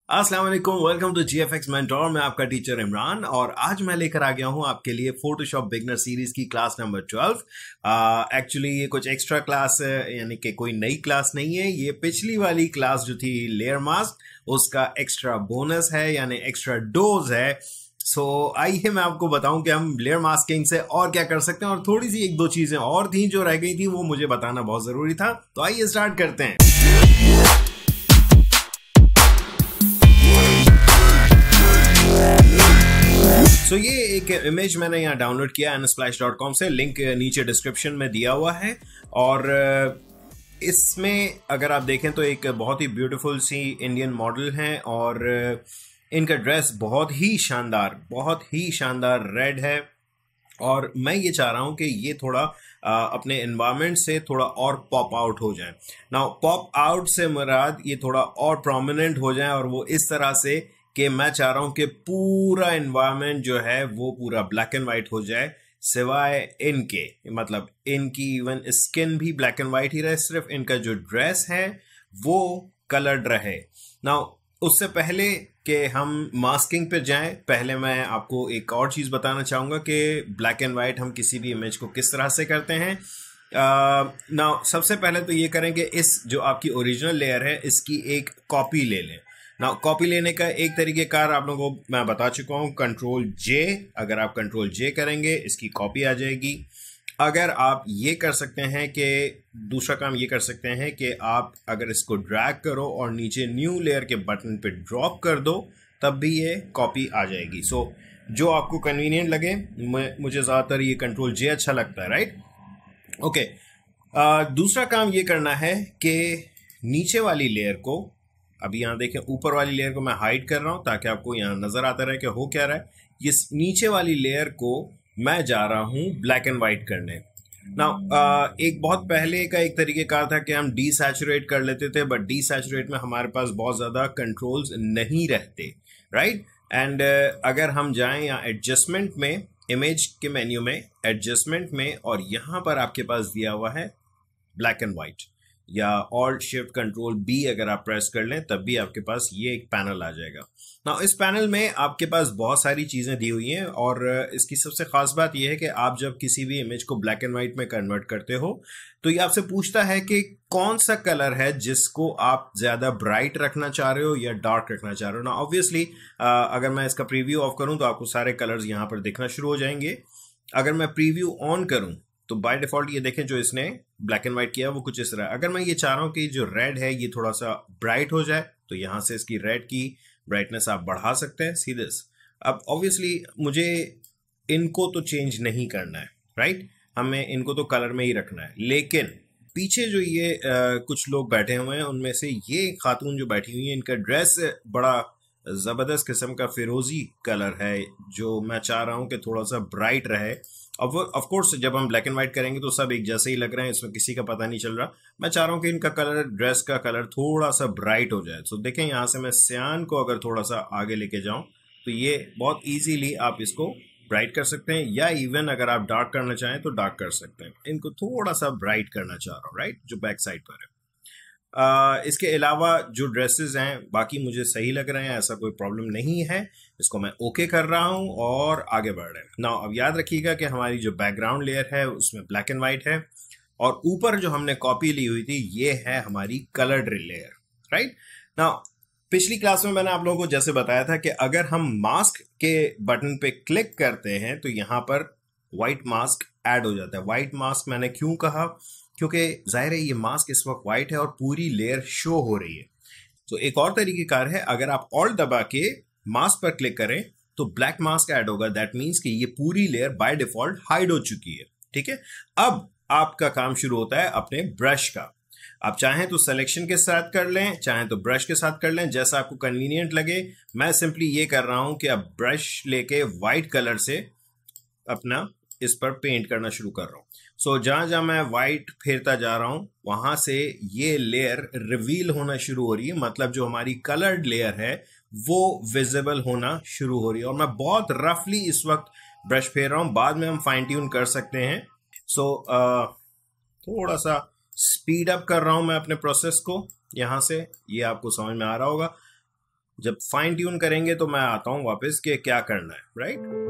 अस्सलाम वालेकुम, welcome to GFX mentor. मैं आपका टीचर इमरान और आज मैं लेकर आ गया हूं आपके लिए फोटोशॉप बिगनर सीरीज की क्लास नंबर 12। एक्चुअली ये कुछ एक्स्ट्रा क्लास है, यानी कि कोई नई क्लास नहीं है। ये पिछली वाली क्लास जो थी लेयर मास्क, उसका एक्स्ट्रा बोनस है, यानी एक्स्ट्रा डोज है। सो आइए मैं आपको बताऊं कि हम लेयर मास्किंग से और क्या कर सकते हैं, और थोड़ी सी एक दो चीजें और थी जो रह गई थी, वो मुझे बताना बहुत जरूरी था। तो आइए स्टार्ट करते हैं। ये एक इमेज मैंने यहाँ डाउनलोड किया unsplash.com से, लिंक नीचे डिस्क्रिप्शन में दिया हुआ है। और इसमें अगर आप देखें तो एक बहुत ही ब्यूटीफुल सी इंडियन मॉडल हैं और इनका ड्रेस बहुत ही शानदार रेड है। और मैं ये चाह रहा हूँ कि ये थोड़ा अपने एनवायरनमेंट से थोड़ा और पॉप आउट हो जाए। नाउ पॉप आउट से मुराद ये थोड़ा और प्रोमिनेंट हो जाए, और वो इस तरह से कि मैं चाह रहा हूं कि पूरा एनवायरनमेंट जो है वो पूरा ब्लैक एंड वाइट हो जाए, सिवाय इनके, मतलब इनकी इवन स्किन भी ब्लैक एंड वाइट ही रहे, सिर्फ इनका जो ड्रेस है वो कलर्ड रहे। नाउ उससे पहले कि हम मास्किंग पे जाएं, पहले मैं आपको एक और चीज़ बताना चाहूँगा कि ब्लैक एंड वाइट हम किसी भी इमेज को किस तरह से करते हैं। नाउ सबसे पहले तो ये करें कि इस जो आपकी ओरिजिनल लेयर है इसकी एक कॉपी ले लें। ना कॉपी लेने का एक तरीकेकार आप लोगों को मैं बता चुका हूँ, कंट्रोल जे। अगर आप कंट्रोल जे करेंगे इसकी कॉपी आ जाएगी। अगर आप ये कर सकते हैं कि दूसरा काम ये कर सकते हैं कि आप अगर इसको ड्रैग करो और नीचे न्यू लेयर के बटन पे ड्रॉप कर दो, तब भी ये कॉपी आ जाएगी। सो जो आपको कन्वीनियंट लगे, मुझे ज़्यादातर ये कंट्रोल जे अच्छा लगता है, राइट? ओके। दूसरा काम ये करना है कि नीचे वाली लेयर को, अभी यहाँ देखें ऊपर वाली लेयर को मैं हाइड कर रहा हूँ ताकि आपको यहाँ नजर आता रहे कि हो क्या रहा है। ये नीचे वाली लेयर को मैं जा रहा हूँ ब्लैक एंड वाइट करने। ना एक बहुत पहले का एक तरीकेकार था कि हम डीसैचुरेट कर लेते थे, बट डीसैचुरेट में हमारे पास बहुत ज़्यादा कंट्रोल्स नहीं रहते, राइट? एंड अगर हम जाएं या एडजस्टमेंट में, इमेज के मेन्यू में एडजस्टमेंट में, और यहाँ पर आपके पास दिया हुआ है ब्लैक एंड वाइट, या ऑल्ट शिफ्ट कंट्रोल बी अगर आप प्रेस कर लें तब भी आपके पास ये एक पैनल आ जाएगा। ना इस पैनल में आपके पास बहुत सारी चीज़ें दी हुई हैं, और इसकी सबसे खास बात यह है कि आप जब किसी भी इमेज को ब्लैक एंड वाइट में कन्वर्ट करते हो तो ये आपसे पूछता है कि कौन सा कलर है जिसको आप ज़्यादा ब्राइट रखना चाह रहे हो या डार्क रखना चाह रहे हो। ना ऑब्वियसली अगर मैं इसका प्रीव्यू ऑफ करूँ तो आपको सारे कलर्स यहाँ पर दिखना शुरू हो जाएंगे। अगर मैं प्रीव्यू ऑन करूँ तो बाय डिफॉल्ट ये देखें जो इसने ब्लैक एंड व्हाइट किया वो कुछ इस तरह। अगर मैं ये चाह रहा हूँ कि जो रेड है ये थोड़ा सा ब्राइट हो जाए, तो यहाँ से इसकी रेड की ब्राइटनेस आप बढ़ा सकते हैं, सी दिस। अब ऑब्वियसली मुझे इनको तो चेंज नहीं करना है, राइट? हमें इनको तो कलर में ही रखना है। लेकिन पीछे जो ये कुछ लोग बैठे हुए हैं, उनमें से ये खातून जो बैठी हुई है, इनका ड्रेस बड़ा ज़बरदस्त किस्म का फिरोजी कलर है, जो मैं चाह रहा हूँ कि थोड़ा सा ब्राइट रहे। अब ऑफ कोर्स जब हम ब्लैक एंड व्हाइट करेंगे तो सब एक जैसे ही लग रहे हैं, इसमें किसी का पता नहीं चल रहा। मैं चाह रहा हूँ कि इनका कलर, ड्रेस का कलर थोड़ा सा ब्राइट हो जाए। सो देखें यहाँ से मैं सियान को अगर थोड़ा सा आगे लेके जाऊँ तो ये बहुत इजीली आप इसको ब्राइट कर सकते हैं, या इवन अगर आप डार्क करना चाहें तो डार्क कर सकते हैं। इनको थोड़ा सा ब्राइट करना चाह रहा हूँ, राइट, जो बैक साइड पर है। इसके अलावा जो ड्रेसेस हैं बाकी मुझे सही लग रहे हैं, ऐसा कोई प्रॉब्लम नहीं है। इसको मैं ओके कर रहा हूं और आगे बढ़ रहे हैं। नाउ अब याद रखिएगा कि हमारी जो बैकग्राउंड लेयर है उसमें ब्लैक एंड वाइट है, और ऊपर जो हमने कॉपी ली हुई थी ये है हमारी कलर्ड लेयर, राइट? नाउ पिछली क्लास में मैंने आप लोगों को जैसे बताया था कि अगर हम मास्क के बटन पे क्लिक करते हैं तो यहाँ पर व्हाइट मास्क ऐड हो जाता है। व्हाइट मास्क मैंने क्यों कहा? क्योंकि जाहिर है ये मास्क इस वक्त व्हाइट है और पूरी लेयर शो हो रही है। तो एक और तरीकेकार है, अगर आप ऑल्ट दबा के मास्क पर क्लिक करें तो ब्लैक मास्क ऐड होगा। दैट मीन्स कि ये पूरी लेयर बाय डिफॉल्ट हाइड हो चुकी है, ठीक है? अब आपका काम शुरू होता है अपने ब्रश का। आप चाहें तो सिलेक्शन के साथ कर लें, चाहें तो ब्रश के साथ कर लें, जैसा आपको कन्वीनियंट लगे। मैं सिंपली ये कर रहा हूं कि अब ब्रश लेके व्हाइट कलर से अपना इस पर पेंट करना शुरू कर रहा हूं। सो जहां जहां मैं व्हाइट फेरता जा रहा हूं वहां से ये लेयर रिवील होना शुरू हो रही है, मतलब जो हमारी कलर्ड लेयर है वो विजिबल होना शुरू हो रही है। और मैं बहुत रफली इस वक्त ब्रश फेर रहा हूं, बाद में हम फाइन ट्यून कर सकते हैं। सो थोड़ा सा स्पीड अप कर रहा हूं मैं अपने प्रोसेस को। यहां से ये आपको समझ में आ रहा होगा। जब फाइन ट्यून करेंगे तो मैं आता हूं वापस कि क्या करना है, राइट।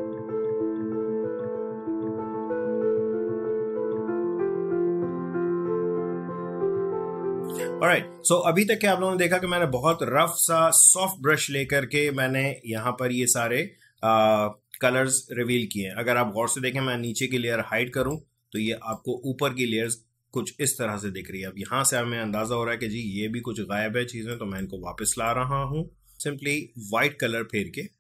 ऑलराइट, सो अभी तक के आप लोगों ने देखा कि मैंने बहुत रफ सा सॉफ्ट ब्रश लेकर के मैंने यहाँ पर ये सारे कलर्स रिवील किए हैं। अगर आप गौर से देखें, मैं नीचे की लेयर हाइड करूं तो ये आपको ऊपर की लेयर्स कुछ इस तरह से दिख रही है। अब यहाँ से हमें अंदाजा हो रहा है कि जी ये भी कुछ गायब है चीजें, तो मैं इनको वापस ला रहा हूं सिंपली व्हाइट कलर फेर के।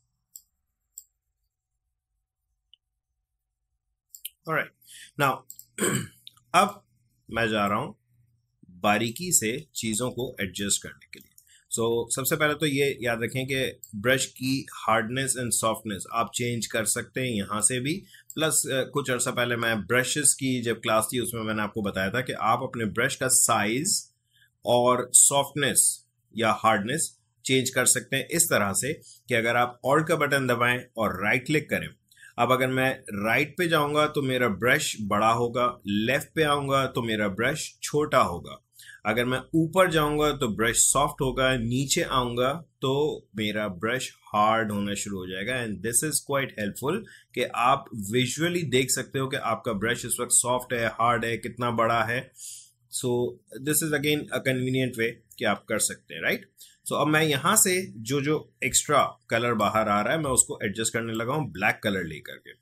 ऑलराइट, नाउ अब मैं जा रहा हूं बारीकी से चीज़ों को एडजस्ट करने के लिए। सबसे पहले तो ये याद रखें कि ब्रश की हार्डनेस एंड सॉफ्टनेस आप चेंज कर सकते हैं यहाँ से भी। प्लस कुछ अर्सा पहले मैं ब्रशेस की जब क्लास थी उसमें मैंने आपको बताया था कि आप अपने ब्रश का साइज और सॉफ्टनेस या हार्डनेस चेंज कर सकते हैं इस तरह से कि अगर आप ऑल्ट का बटन दबाएं और राइट क्लिक करें। अब अगर मैं राइट पे जाऊंगा तो मेरा ब्रश बड़ा होगा, लेफ्ट पे आऊंगा तो मेरा ब्रश छोटा होगा। अगर मैं ऊपर जाऊंगा तो ब्रश सॉफ्ट होगा, नीचे आऊंगा तो मेरा ब्रश हार्ड होना शुरू हो जाएगा। And this is quite helpful कि आप विजुअली देख सकते हो कि आपका ब्रश इस वक्त सॉफ्ट है, हार्ड है, कितना बड़ा है। So this is again a convenient way कि आप कर सकते हैं, राइट। सो अब मैं यहां से जो जो एक्स्ट्रा कलर बाहर आ रहा है मैं उसको एडजस्ट करने लगा हूं ब्लैक कलर लेकर के।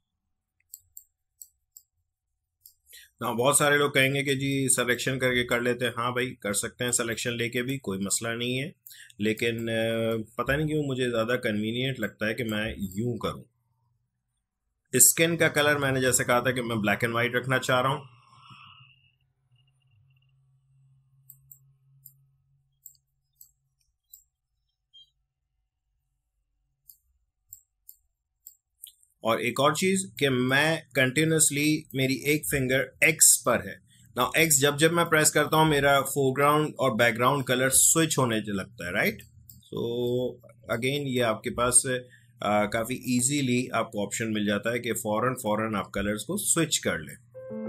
ना बहुत सारे लोग कहेंगे कि जी सिलेक्शन करके कर लेते हैं। हाँ भाई, कर सकते हैं सिलेक्शन लेके भी, कोई मसला नहीं है। लेकिन पता नहीं क्यों मुझे ज़्यादा कन्वीनियंट लगता है कि मैं यूं करूं। स्किन का कलर मैंने जैसे कहा था कि मैं ब्लैक एंड वाइट रखना चाह रहा हूं। और एक और चीज कि मैं कंटिन्यूसली मेरी एक फिंगर एक्स पर है ना। एक्स जब जब मैं प्रेस करता हूं मेरा फोरग्राउंड और बैकग्राउंड कलर स्विच होने लगता है, राइट। सो अगेन ये आपके पास काफी इजीली आपको ऑप्शन मिल जाता है कि फौरन फौरन आप कलर्स को स्विच कर लें।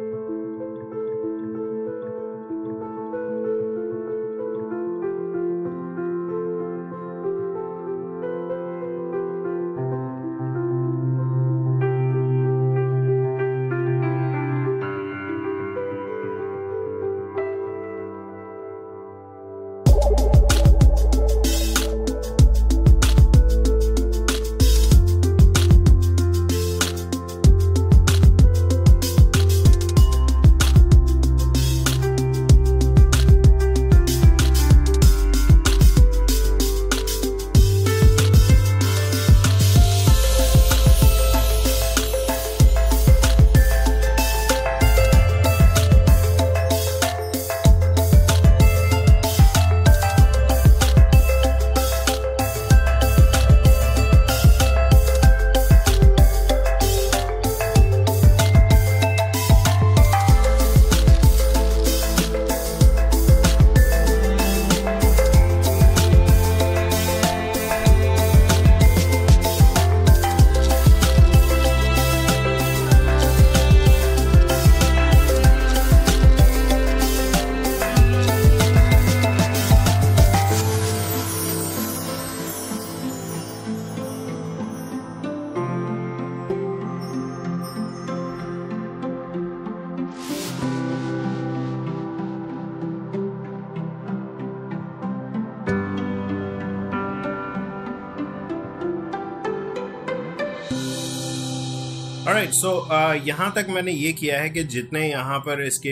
ऑलराइट, सो यहाँ तक मैंने ये किया है कि जितने यहाँ पर इसके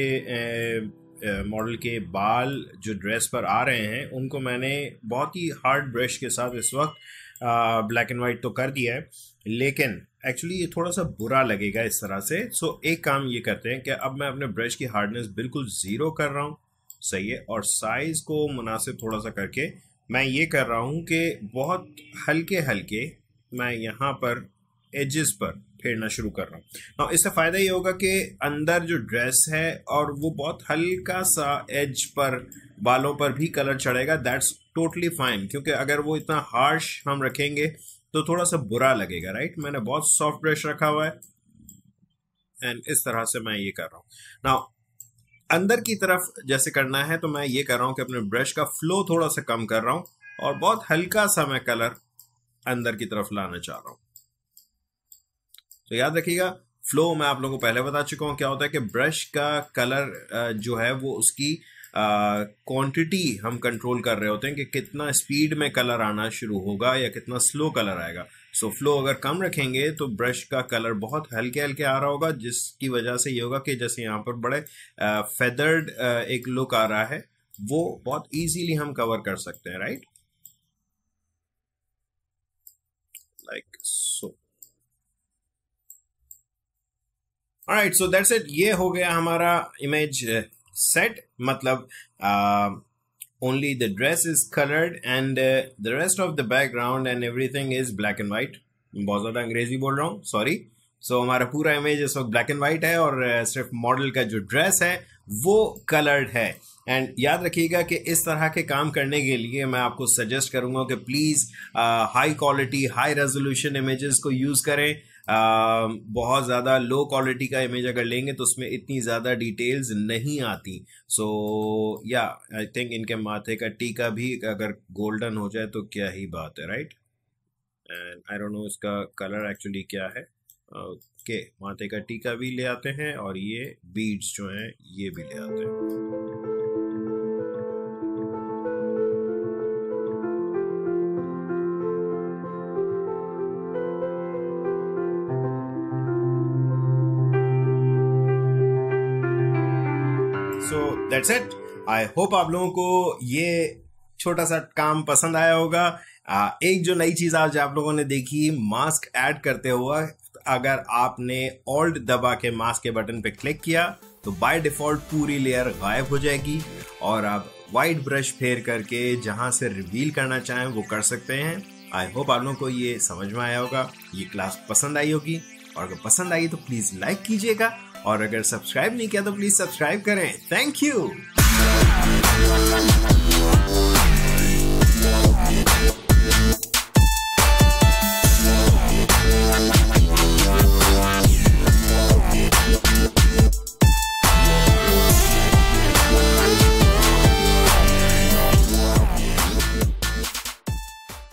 मॉडल के बाल जो ड्रेस पर आ रहे हैं उनको मैंने बहुत ही हार्ड ब्रश के साथ इस वक्त ब्लैक एंड वाइट तो कर दिया है। लेकिन एक्चुअली ये थोड़ा सा बुरा लगेगा इस तरह से। सो एक काम ये करते हैं कि अब मैं अपने ब्रश की हार्डनेस बिल्कुल ज़ीरो कर रहा हूँ, सही है। और साइज़ को मुनासिब थोड़ा सा करके मैं ये कर रहा हूँ कि बहुत हल्के हल्के मैं यहाँ पर एजेस पर फेरना शुरू कर रहा हूँ। now, इससे फायदा ये होगा कि अंदर जो ड्रेस है और वो बहुत हल्का सा एज पर बालों पर भी कलर चढ़ेगा, दैट्स टोटली फाइन। क्योंकि अगर वो इतना हार्श हम रखेंगे तो थोड़ा सा बुरा लगेगा, राइट। मैंने बहुत सॉफ्ट ब्रश रखा हुआ है एंड इस तरह से मैं ये कर रहा हूँ। नाउ अंदर की तरफ जैसे करना है तो मैं ये कर रहा हूँ कि अपने ब्रश का फ्लो थोड़ा सा कम कर रहा हूँ और बहुत हल्का सा मैं कलर अंदर की तरफ लाना चाह रहा हूं। तो याद रखिएगा, फ्लो मैं आप लोगों को पहले बता चुका हूं क्या होता है कि ब्रश का कलर जो है वो उसकी क्वांटिटी हम कंट्रोल कर रहे होते हैं कि कितना स्पीड में कलर आना शुरू होगा या कितना स्लो कलर आएगा। सो फ्लो अगर कम रखेंगे तो ब्रश का कलर बहुत हल्के हल्के आ रहा होगा, जिसकी वजह से ये होगा कि जैसे यहाँ पर बड़े फेदर्ड एक लुक आ रहा है, वो बहुत इजीली हम कवर कर सकते हैं, right, like so. Alright, so that's it. ये हो गया हमारा इमेज सेट, मतलब only the dress is colored and the rest of the background and everything is black and white। बहुत ज़्यादा अंग्रेजी बोल रहा हूँ, सॉरी। सो हमारा पूरा इमेज इस वक्त ब्लैक एंड वाइट है और सिर्फ मॉडल का जो ड्रेस है वो कलर्ड है। एंड याद रखिएगा कि इस तरह के काम करने के लिए मैं आपको सजेस्ट करूंगा कि please high quality high resolution images को यूज़ करें। बहुत ज़्यादा लो क्वालिटी का इमेज अगर लेंगे तो उसमें इतनी ज़्यादा डिटेल्स नहीं आती। सो या आई थिंक इनके माथे का टीका भी अगर गोल्डन हो जाए तो क्या ही बात है, right. And I don't know इसका कलर एक्चुअली क्या है। ओके, माथे का टीका भी ले आते हैं और ये बीड्स जो हैं ये भी ले आते हैं। So that's it. I hope आप लोगों को ये छोटा सा काम पसंद आया होगा। एक जो नई चीज आज आप लोगों ने देखी, मास्क ऐड करते हुआ, अगर आपने ऑल्ट दबा के मास्क के बटन पे क्लिक किया तो बाय डिफॉल्ट पूरी लेयर गायब हो जाएगी और आप वाइट ब्रश फेर करके जहां से रिवील करना चाहें वो कर सकते हैं। आई होप आप लोगों को ये समझ में आया होगा, ये क्लास पसंद आई होगी, और अगर पसंद आई तो प्लीज लाइक कीजिएगा और अगर सब्सक्राइब नहीं किया तो प्लीज सब्सक्राइब करें। Thank you.